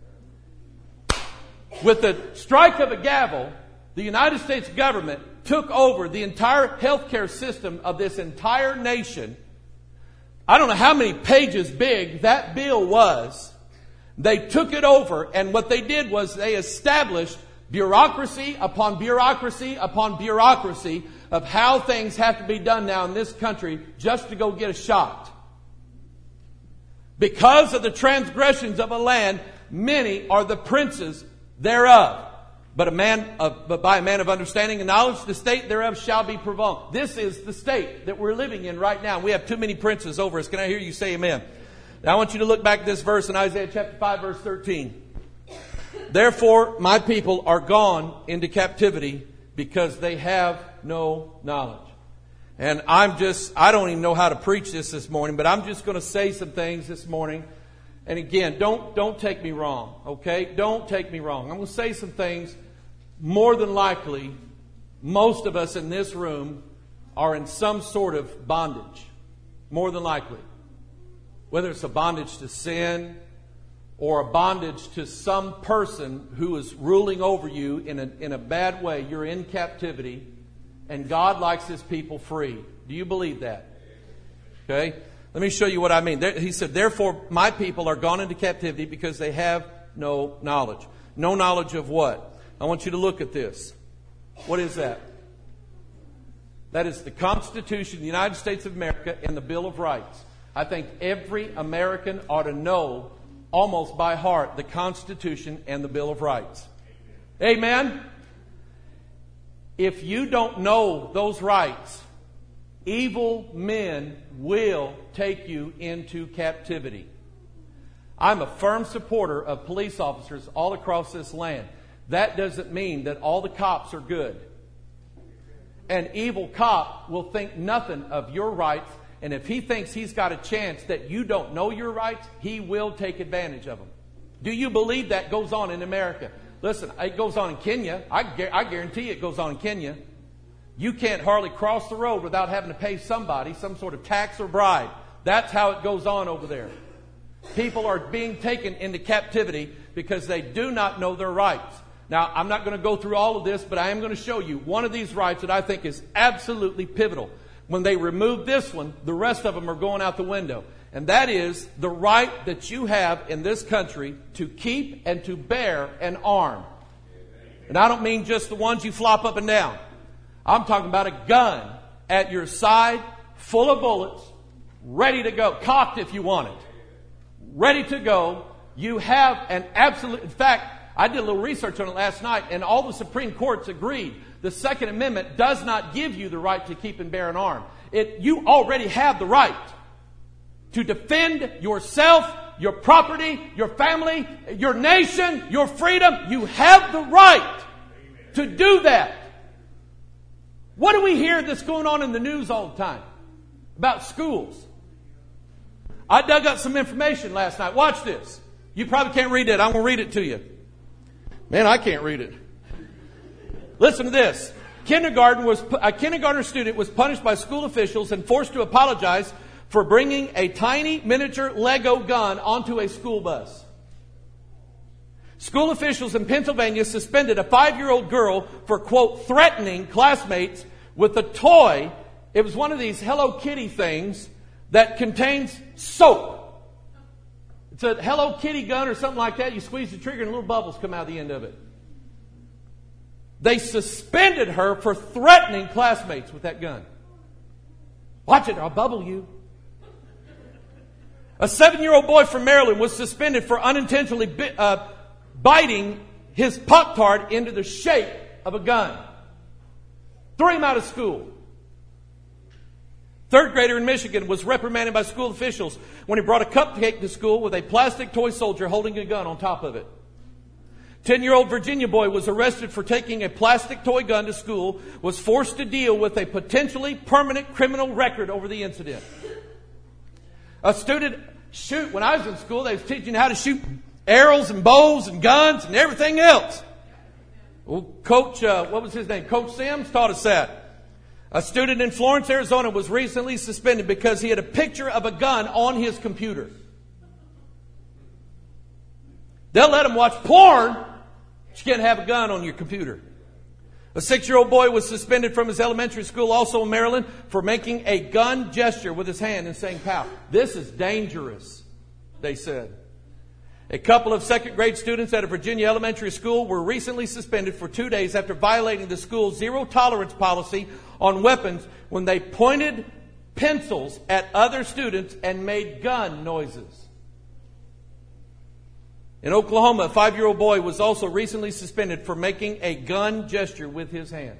With the strike of a gavel, the United States government took over the entire healthcare system of this entire nation. I don't know how many pages big that bill was. They took it over, and what they did was they established bureaucracy upon bureaucracy upon bureaucracy of how things have to be done now in this country just to go get a shot. Because of the transgressions of a land, many are the princes thereof. But a man of, but by a man of understanding and knowledge, the state thereof shall be prolonged. This is the state that we're living in right now. We have too many princes over us. Can I hear you say amen? Now I want you to look back at this verse in Isaiah chapter five, verse thirteen. Therefore, my people are gone into captivity because they have no knowledge. And I'm just, I don't even know how to preach this this morning, but I'm just going to say some things this morning. And again, don't, don't take me wrong, okay? Don't take me wrong. I'm going to say some things. More than likely, most of us in this room are in some sort of bondage. More than likely. Whether it's a bondage to sin or a bondage to some person who is ruling over you in a, in a bad way. You're in captivity, and God likes His people free. Do you believe that? Okay? Let me show you what I mean. There, he said, therefore my people are gone into captivity because they have no knowledge. No knowledge of what? I want you to look at this. What is that? That is the Constitution of the United States of America and the Bill of Rights. I think every American ought to know almost by heart the Constitution and the Bill of Rights. Amen? Amen? If you don't know those rights, evil men will take you into captivity. I'm a firm supporter of police officers all across this land. That doesn't mean that all the cops are good. An evil cop will think nothing of your rights, and if he thinks he's got a chance that you don't know your rights, he will take advantage of them. Do you believe that goes on in America? Listen, it goes on in Kenya. I, I guarantee it goes on in Kenya. You can't hardly cross the road without having to pay somebody some sort of tax or bribe. That's how it goes on over there. People are being taken into captivity because they do not know their rights. Now, I'm not going to go through all of this, but I am going to show you one of these rights that I think is absolutely pivotal. When they remove this one, the rest of them are going out the window. And that is the right that you have in this country to keep and to bear an arm. And I don't mean just the ones you flop up and down. I'm talking about a gun at your side, full of bullets, ready to go, cocked if you want it, ready to go. You have an absolute, in fact, I did a little research on it last night, and all the Supreme Courts agreed the Second Amendment does not give you the right to keep and bear an arm. It, you already have the right to defend yourself, your property, your family, your nation, your freedom. You have the right to do that. What do we hear that's going on in the news all the time about schools? I dug up some information last night. Watch this. You probably can't read it. I'm going to read it to you. Man, I can't read it. Listen to this. Kindergarten was a kindergarten student was punished by school officials and forced to apologize for bringing a tiny miniature Lego gun onto a school bus. School officials in Pennsylvania suspended a five-year-old girl for, quote, threatening classmates with a toy. It was one of these Hello Kitty things that contains soap. It's a Hello Kitty gun or something like that. You squeeze the trigger and little bubbles come out the end of it. They suspended her for threatening classmates with that gun. Watch it, or I'll bubble you. A seven-year-old boy from Maryland was suspended for unintentionally bit, uh, biting his Pop-Tart into the shape of a gun. Threw him out of school. Third grader in Michigan was reprimanded by school officials when he brought a cupcake to school with a plastic toy soldier holding a gun on top of it. Ten-year-old Virginia boy was arrested for taking a plastic toy gun to school, was forced to deal with a potentially permanent criminal record over the incident. A student, shoot, when I was in school, they was teaching how to shoot arrows and bows and guns and everything else. Well, Coach, uh, what was his name? Coach Sims taught us that. A student in Florence, Arizona was recently suspended because he had a picture of a gun on his computer. They'll let him watch porn, but you can't have a gun on your computer. A six-year-old boy was suspended from his elementary school, also in Maryland, for making a gun gesture with his hand and saying, "Pow." This is dangerous, they said. A couple of second grade students at a Virginia elementary school were recently suspended for two days after violating the school's zero tolerance policy on weapons when they pointed pencils at other students and made gun noises. In Oklahoma, a five-year-old boy was also recently suspended for making a gun gesture with his hand.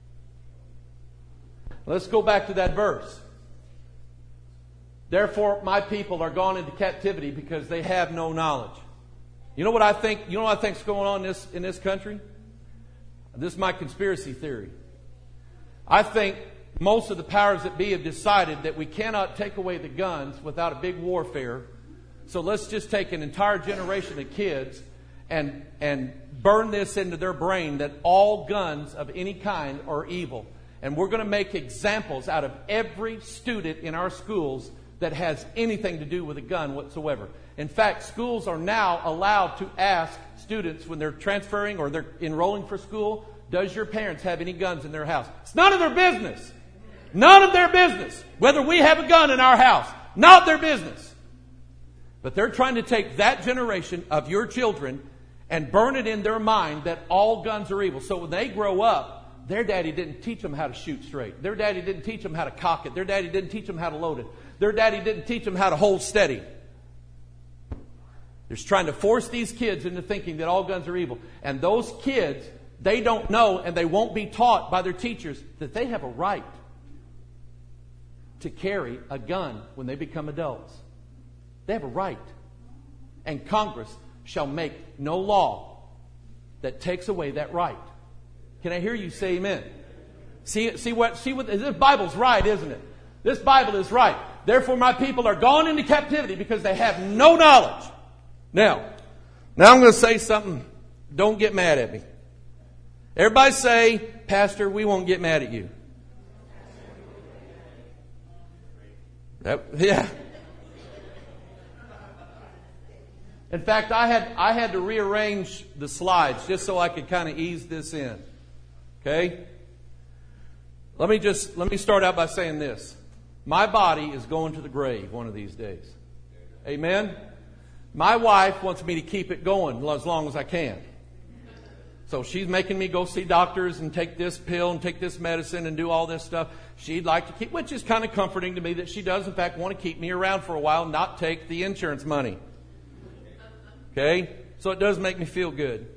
Let's go back to that verse. Therefore, my people are gone into captivity because they have no knowledge. You know what I think? You know what I think's going on in this in this country? This is my conspiracy theory. I think most of the powers that be have decided that we cannot take away the guns without a big warfare. So let's just take an entire generation of kids and and burn this into their brain that all guns of any kind are evil. And we're going to make examples out of every student in our schools that has anything to do with a gun whatsoever. In fact, schools are now allowed to ask students when they're transferring or they're enrolling for school, does your parents have any guns in their house? It's none of their business. None of their business. Whether we have a gun in our house. Not their business. But they're trying to take that generation of your children and burn it in their mind that all guns are evil. So when they grow up, their daddy didn't teach them how to shoot straight. Their daddy didn't teach them how to cock it. Their daddy didn't teach them how to load it. Their daddy didn't teach them how to hold steady. They're trying to force these kids into thinking that all guns are evil. And those kids, they don't know and they won't be taught by their teachers that they have a right to carry a gun when they become adults. They have a right. And Congress shall make no law that takes away that right. Can I hear you say amen? See, see what, see what, this Bible's right, isn't it? This Bible is right. Therefore my people are gone into captivity because they have no knowledge. Now, now I'm going to say something. Don't get mad at me. Everybody say, Pastor, we won't get mad at you. That, yeah. In fact, I had I had to rearrange the slides just so I could kind of ease this in. Okay? Let me just let me start out by saying this. My body is going to the grave one of these days. Amen? My wife wants me to keep it going as long as I can. So she's making me go see doctors and take this pill and take this medicine and do all this stuff. She'd like to keep, which is kind of comforting to me that she does in fact want to keep me around for a while and not take the insurance money. Okay? So it does make me feel good.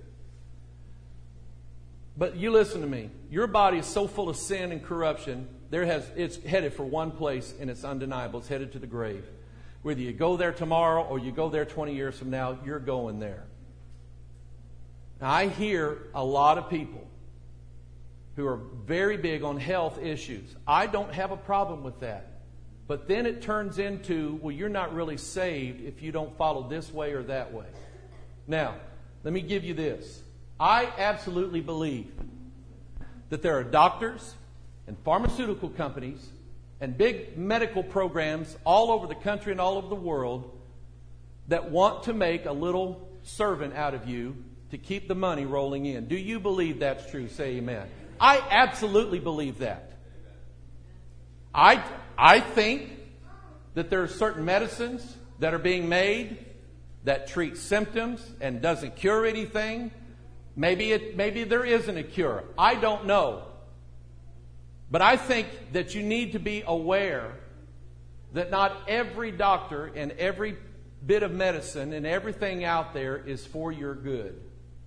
But you listen to me. Your body is so full of sin and corruption, there has it's headed for one place and it's undeniable. It's headed to the grave. Whether you go there tomorrow or you go there twenty years from now, you're going there. Now, I hear a lot of people who are very big on health issues. I don't have a problem with that. But then it turns into, well, you're not really saved if you don't follow this way or that way. Now, let me give you this. I absolutely believe that there are doctors and pharmaceutical companies and big medical programs all over the country and all over the world that want to make a little servant out of you to keep the money rolling in. Do you believe that's true? Say amen. I absolutely believe that. I, I think that there are certain medicines that are being made that treat symptoms and doesn't cure anything. Maybe it, maybe there isn't a cure. I don't know. But I think that you need to be aware that not every doctor and every bit of medicine and everything out there is for your good.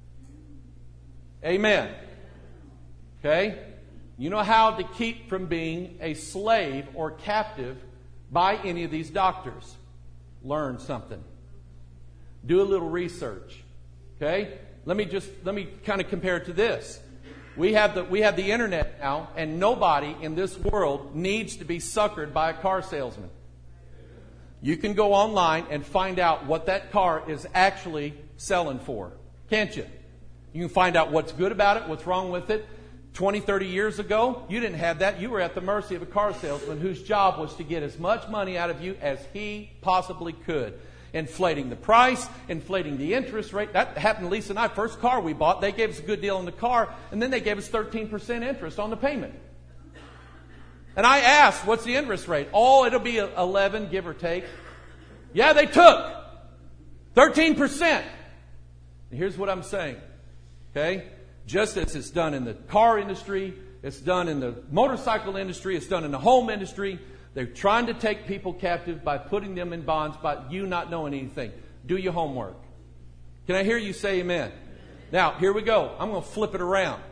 Amen. Okay? You know how to keep from being a slave or captive by any of these doctors. Learn something. Do a little research. Okay? Let me just let me kind of compare it to this. We have the we have the internet now, and nobody in this world needs to be suckered by a car salesman. You can go online and find out what that car is actually selling for. Can't you? You can find out what's good about it, what's wrong with it. twenty, thirty years ago, you didn't have that. You were at the mercy of a car salesman whose job was to get as much money out of you as he possibly could. Inflating the price, inflating the interest rate. That happened to Lisa and I. First car we bought, they gave us a good deal on the car, and then they gave us thirteen percent interest on the payment. And I asked, what's the interest rate? Oh, it'll be eleven, give or take. Yeah, they took thirteen percent. And here's what I'm saying. Okay? Just as it's done in the car industry, it's done in the motorcycle industry, it's done in the home industry. They're trying to take people captive by putting them in bonds by you not knowing anything. Do your homework. Can I hear you say amen? Now, here we go. I'm going to flip it around.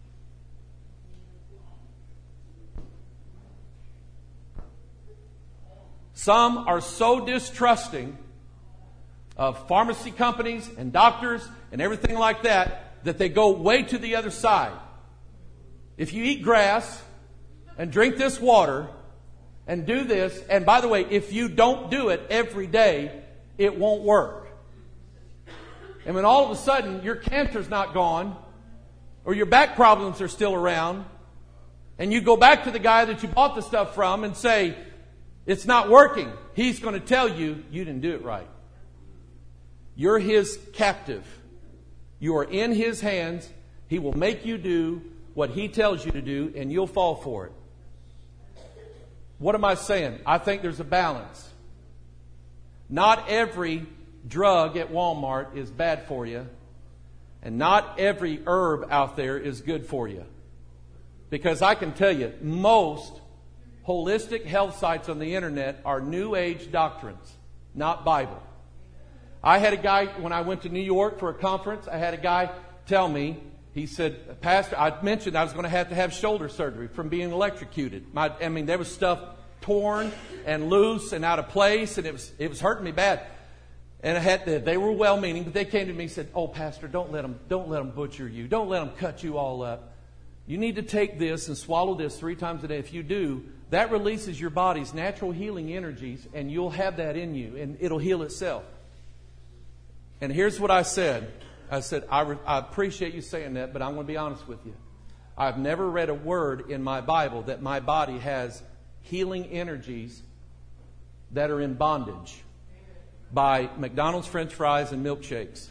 Some are so distrusting of pharmacy companies and doctors and everything like that that they go way to the other side. If you eat grass and drink this water and do this, and by the way, if you don't do it every day, it won't work. And when all of a sudden your cancer's not gone, or your back problems are still around, and you go back to the guy that you bought the stuff from and say, it's not working, he's going to tell you, you didn't do it right. You're his captive. You are in his hands. He will make you do what he tells you to do, and you'll fall for it. What am I saying? I think there's a balance. Not every drug at Walmart is bad for you, and not every herb out there is good for you. Because I can tell you, most holistic health sites on the internet are New Age doctrines, not Bible. I had a guy, when I went to New York for a conference, I had a guy tell me, he said, Pastor, I mentioned I was going to have to have shoulder surgery from being electrocuted. My, I mean, there was stuff torn and loose and out of place, and it was it was hurting me bad. And I had to, they were well-meaning, but they came to me and said, "Oh, Pastor, don't let them don't let them butcher you. Don't let them cut you all up. You need to take this and swallow this three times a day. If you do, that releases your body's natural healing energies, and you'll have that in you, and it'll heal itself." And here's what I said. I said, I, re- I appreciate you saying that, but I'm going to be honest with you. I've never read a word in my Bible that my body has healing energies that are in bondage by McDonald's French fries and milkshakes.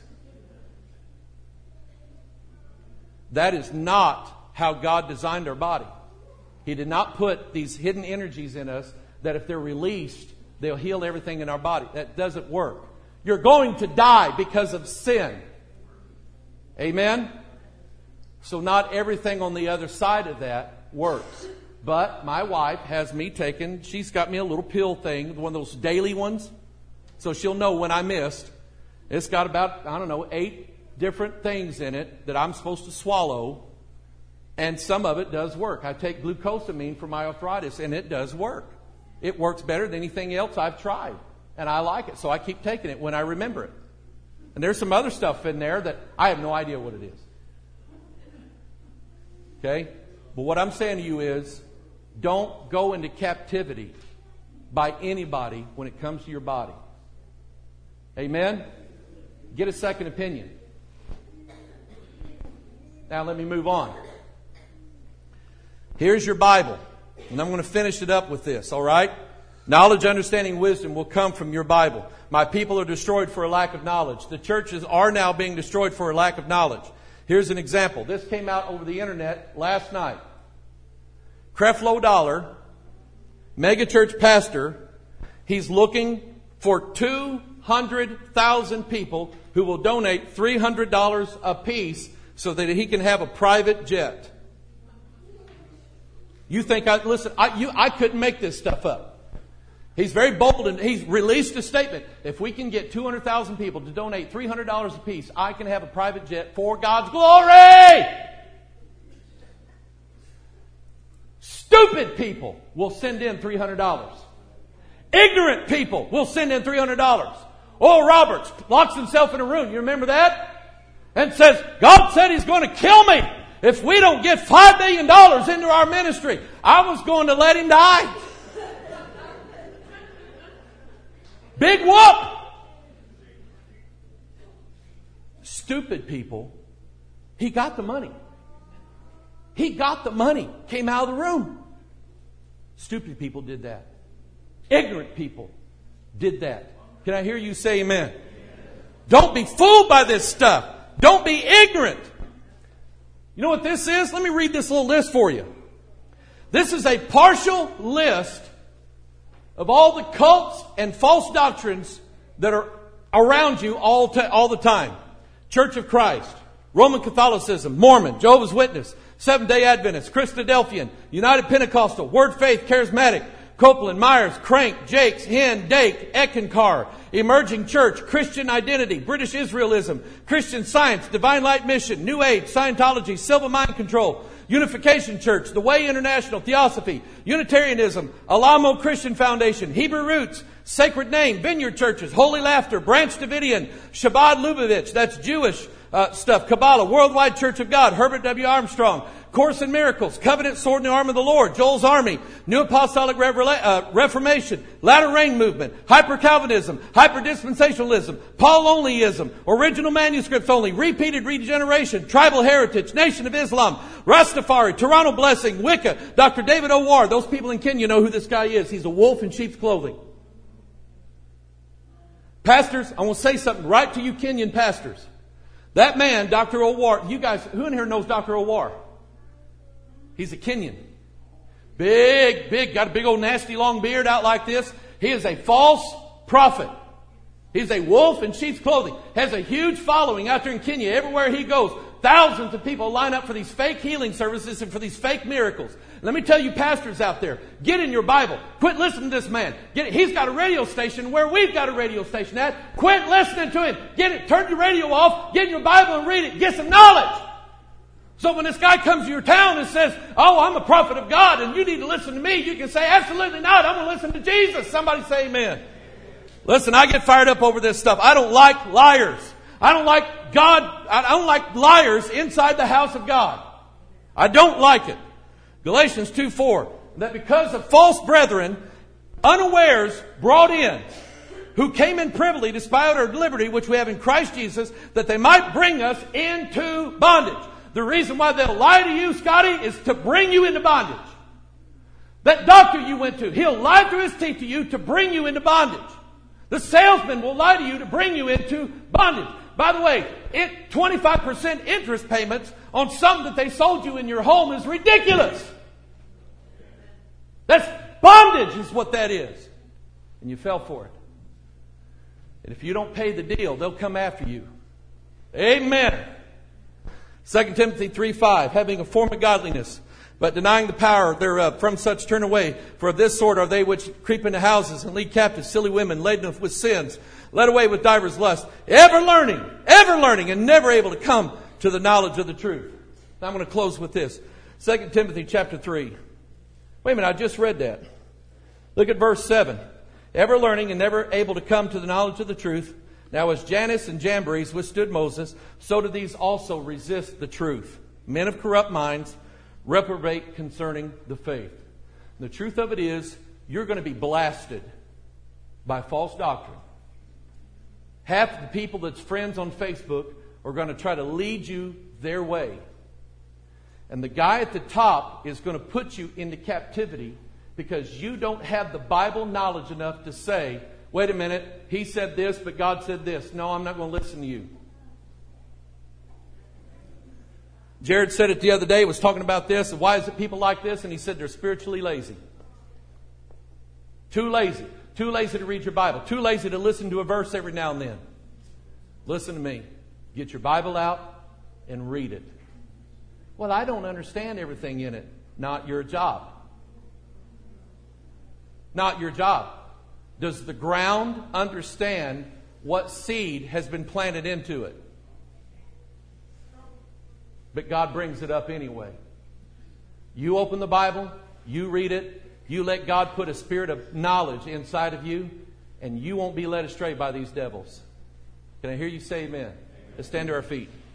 That is not how God designed our body. He did not put these hidden energies in us that if they're released, they'll heal everything in our body. That doesn't work. You're going to die because of sin. Amen? So not everything on the other side of that works. But my wife has me taking, she's got me a little pill thing, one of those daily ones. So she'll know when I missed. It's got about, I don't know, eight different things in it that I'm supposed to swallow. And some of it does work. I take glucosamine for my arthritis, and it does work. It works better than anything else I've tried. And I like it, so I keep taking it when I remember it. And there's some other stuff in there that I have no idea what it is. Okay? But what I'm saying to you is, don't go into captivity by anybody when it comes to your body. Amen? Get a second opinion. Now let me move on. Here's your Bible. And I'm going to finish it up with this, all right? Knowledge, understanding, wisdom will come from your Bible. My people are destroyed for a lack of knowledge. The churches are now being destroyed for a lack of knowledge. Here's an example. This came out over the internet last night. Creflo Dollar, megachurch pastor, he's looking for two hundred thousand people who will donate three hundred dollars apiece so that he can have a private jet. You think I, listen, I, you, I couldn't make this stuff up. He's very bold and he's released a statement. If we can get two hundred thousand people to donate three hundred dollars apiece, I can have a private jet for God's glory. Stupid people will send in three hundred dollars. Ignorant people will send in three hundred dollars. Oral Roberts locks himself in a room. You remember that? And says, God said He's going to kill me if we don't get five million dollars into our ministry. I was going to let him die. Big whoop. Stupid people. He got the money. He got the money. Came out of the room. Stupid people did that. Ignorant people did that. Can I hear you say amen? Amen. Don't be fooled by this stuff. Don't be ignorant. You know what this is? Let me read this little list for you. This is a partial list of all the cults and false doctrines that are around you all, t- all the time. Church of Christ, Roman Catholicism, Mormon, Jehovah's Witness, Seventh-day Adventist, Christadelphian, United Pentecostal, Word Faith, Charismatic, Copeland, Myers, Crank, Jakes, Hen, Dake, Eckankar, Emerging Church, Christian Identity, British Israelism, Christian Science, Divine Light Mission, New Age, Scientology, Silva Mind Control, Unification Church, The Way International, Theosophy, Unitarianism, Alamo Christian Foundation, Hebrew Roots, Sacred Name, Vineyard Churches, Holy Laughter, Branch Davidian, Shabbat Lubavitch, that's Jewish uh, stuff, Kabbalah, Worldwide Church of God, Herbert W. Armstrong, Course in Miracles, Covenant, Sword, and the Arm of the Lord, Joel's Army, New Apostolic Revela- uh, Reformation, Latter Rain Movement, Hyper-Calvinism, Hyper-Dispensationalism, Paul-onlyism, Original Manuscripts Only, Repeated Regeneration, Tribal Heritage, Nation of Islam, Rastafari, Toronto Blessing, Wicca, Doctor David O'War. Those people in Kenya know who this guy is. He's a wolf in sheep's clothing. Pastors, I want to say something right to you Kenyan pastors. That man, Doctor O'War, you guys, who in here knows Doctor O'War? He's a Kenyan. Big, big, got a big old nasty long beard out like this. He is a false prophet. He's a wolf in sheep's clothing. Has a huge following out there in Kenya. Everywhere he goes, thousands of people line up for these fake healing services and for these fake miracles. Let me tell you pastors out there, get in your Bible. Quit listening to this man. Get it. He's got a radio station where we've got a radio station at. Quit listening to him. Get it. Turn your radio off. Get in your Bible and read it. Get some knowledge. So when this guy comes to your town and says, oh, I'm a prophet of God and you need to listen to me, you can say, absolutely not. I'm going to listen to Jesus. Somebody say amen. Listen, I get fired up over this stuff. I don't like liars. I don't like God. I don't like liars inside the house of God. I don't like it. Galatians two four, that because of false brethren, unawares brought in, who came in privily to spy out our liberty, which we have in Christ Jesus, that they might bring us into bondage. The reason why they'll lie to you, Scotty, is to bring you into bondage. That doctor you went to, he'll lie through his teeth to you to bring you into bondage. The salesman will lie to you to bring you into bondage. By the way, it, twenty-five percent interest payments on something that they sold you in your home is ridiculous. That's bondage is what that is. And you fell for it. And if you don't pay the deal, they'll come after you. Amen. Second Timothy three five, having a form of godliness, but denying the power thereof, from such turn away. For of this sort are they which creep into houses and lead captive silly women laden with sins, led away with divers lusts, ever learning, ever learning, and never able to come to the knowledge of the truth. Now I'm going to close with this. Second Timothy chapter three. Wait a minute, I just read that. Look at verse seven. Ever learning and never able to come to the knowledge of the truth. Now as Jannes and Jambres withstood Moses, so do these also resist the truth. Men of corrupt minds, reprobate concerning the faith. The truth of it is, you're going to be blasted by false doctrine. Half the people that's friends on Facebook are going to try to lead you their way. And the guy at the top is going to put you into captivity because you don't have the Bible knowledge enough to say, wait a minute, he said this, but God said this. No, I'm not going to listen to you. Jared said it the other day, was talking about this, and why is it people like this? And he said they're spiritually lazy. Too lazy. Too lazy to read your Bible. Too lazy to listen to a verse every now and then. Listen to me. Get your Bible out and read it. Well, I don't understand everything in it. Not your job. Not your job. Does the ground understand what seed has been planted into it? But God brings it up anyway. You open the Bible, you read it, you let God put a spirit of knowledge inside of you, and you won't be led astray by these devils. Can I hear you say amen? Let's stand to our feet.